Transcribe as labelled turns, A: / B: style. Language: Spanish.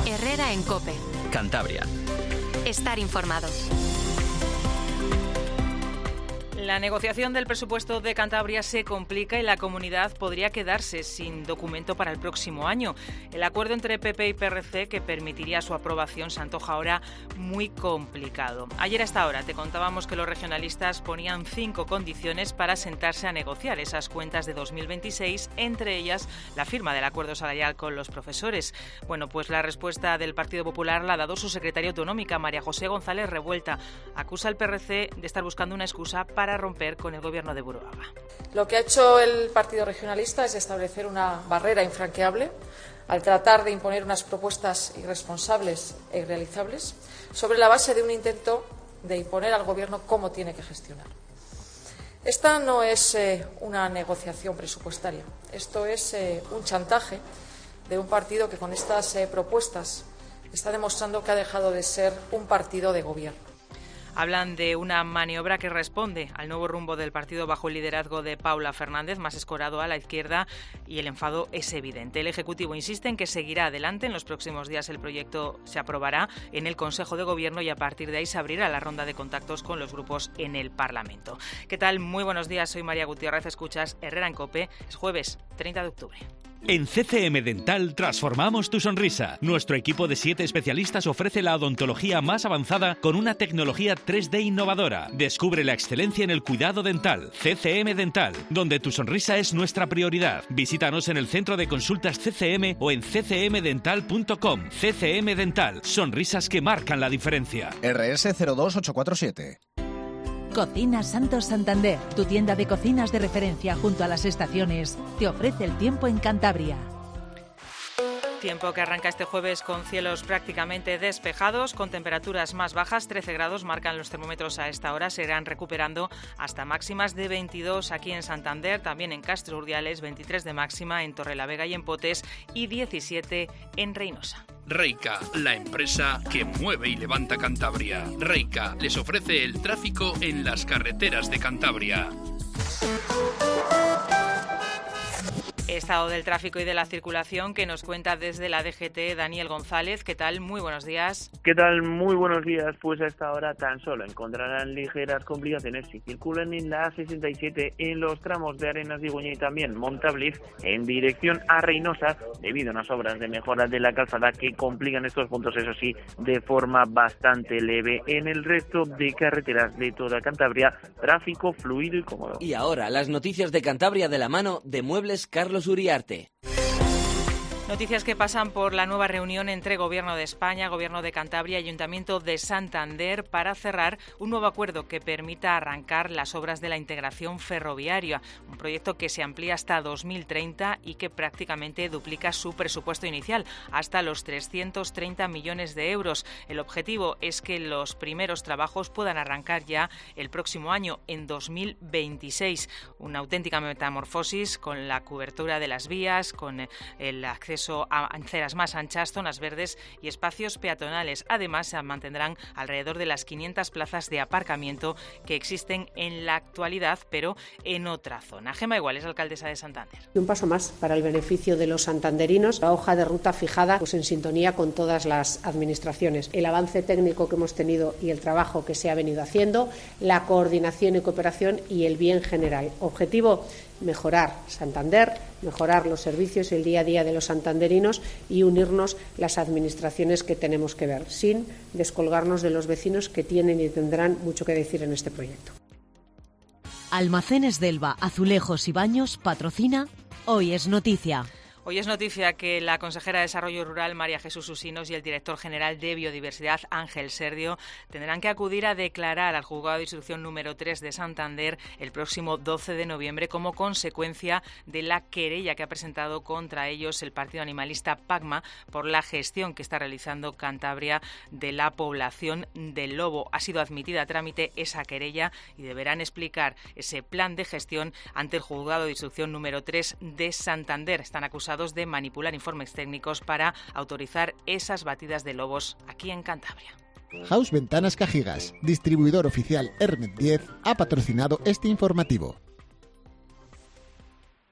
A: Herrera en COPE.
B: Cantabria.
A: Estar informado.
C: La negociación del presupuesto de Cantabria se complica y la comunidad podría quedarse sin documento para el próximo año. El acuerdo entre PP y PRC que permitiría su aprobación se antoja ahora muy complicado. Ayer a esta hora te contábamos que los regionalistas ponían 5 condiciones para sentarse a negociar esas cuentas de 2026, entre ellas la firma del acuerdo salarial con los profesores. Bueno, pues la respuesta del Partido Popular la ha dado su secretaria autonómica, María José González Revuelta. Acusa al PRC de estar buscando una excusa para romper con el gobierno de Buruaga.
D: Lo que ha hecho el Partido Regionalista es establecer una barrera infranqueable al tratar de imponer unas propuestas irresponsables e irrealizables sobre la base de un intento de imponer al gobierno cómo tiene que gestionar. Esta no es una negociación presupuestaria, esto es un chantaje de un partido que con estas propuestas está demostrando que ha dejado de ser un partido de gobierno.
C: Hablan de una maniobra que responde al nuevo rumbo del partido bajo el liderazgo de Paula Fernández, más escorado a la izquierda, y el enfado es evidente. El Ejecutivo insiste en que seguirá adelante. En los próximos días el proyecto se aprobará en el Consejo de Gobierno y a partir de ahí se abrirá la ronda de contactos con los grupos en el Parlamento. ¿Qué tal? Muy buenos días, soy María Gutiérrez, escuchas Herrera en COPE. Es jueves 30 de octubre.
E: En CCM Dental transformamos tu sonrisa. Nuestro equipo de 7 especialistas ofrece la odontología más avanzada con una tecnología 3D innovadora. Descubre la excelencia en el cuidado dental. CCM Dental, donde tu sonrisa es nuestra prioridad. Visítanos en el centro de consultas CCM o en ccmdental.com. CCM Dental, sonrisas que marcan la diferencia.
F: RS 02847.
G: Cocinas Santos Santander, tu tienda de cocinas de referencia junto a las estaciones, te ofrece el tiempo en Cantabria.
C: Tiempo que arranca este jueves con cielos prácticamente despejados, con temperaturas más bajas, 13 grados marcan los termómetros a esta hora, se irán recuperando hasta máximas de 22 aquí en Santander, también en Castro Urdiales, 23 de máxima en Torrelavega y en Potes y 17 en Reynosa.
H: Reica, la empresa que mueve y levanta Cantabria. Reica les ofrece el tráfico en las carreteras de Cantabria.
C: Estado del tráfico y de la circulación que nos cuenta desde la DGT Daniel González. ¿Qué tal? Muy buenos días.
I: ¿Qué tal? Muy buenos días. Pues a esta hora tan solo encontrarán ligeras complicaciones si circulan en la A67 en los tramos de Arenas de Goña y también Montabliz en dirección a Reynosa debido a unas obras de mejora de la calzada que complican estos puntos, eso sí, de forma bastante leve. En el resto de carreteras de toda Cantabria, tráfico fluido y cómodo.
J: Y ahora las noticias de Cantabria de la mano de Muebles Carlos Uriarte.
C: Noticias que pasan por la nueva reunión entre Gobierno de España, Gobierno de Cantabria y Ayuntamiento de Santander para cerrar un nuevo acuerdo que permita arrancar las obras de la integración ferroviaria, un proyecto que se amplía hasta 2030 y que prácticamente duplica su presupuesto inicial hasta los 330 millones de euros. El objetivo es que los primeros trabajos puedan arrancar ya el próximo año, en 2026. Una auténtica metamorfosis con la cobertura de las vías, con el acceso a aceras más anchas, zonas verdes y espacios peatonales. Además, se mantendrán alrededor de las 500 plazas de aparcamiento que existen en la actualidad, pero en otra zona. Gemma Igual es alcaldesa de Santander.
K: Un paso más para el beneficio de los santanderinos, la hoja de ruta fijada pues en sintonía con todas las administraciones. El avance técnico que hemos tenido y el trabajo que se ha venido haciendo, la coordinación y cooperación y el bien general. Objetivo: mejorar Santander, mejorar los servicios y el día a día de los santanderinos y unirnos las administraciones que tenemos que ver, sin descolgarnos de los vecinos que tienen y tendrán mucho que decir en este proyecto.
G: Almacenes Delva, Azulejos y Baños patrocina Hoy es Noticia.
C: Hoy es noticia que la consejera de Desarrollo Rural, María Jesús Usinos, y el director general de Biodiversidad, Ángel Serdio, tendrán que acudir a declarar al Juzgado de Instrucción número 3 de Santander el próximo 12 de noviembre como consecuencia de la querella que ha presentado contra ellos el partido animalista PACMA por la gestión que está realizando Cantabria de la población del lobo. Ha sido admitida a trámite esa querella y deberán explicar ese plan de gestión ante el Juzgado de Instrucción número 3 de Santander. Están acusados de manipular informes técnicos para autorizar esas batidas de lobos aquí en Cantabria.
L: House Ventanas Cajigas, distribuidor oficial Hermet 10, ha patrocinado este informativo.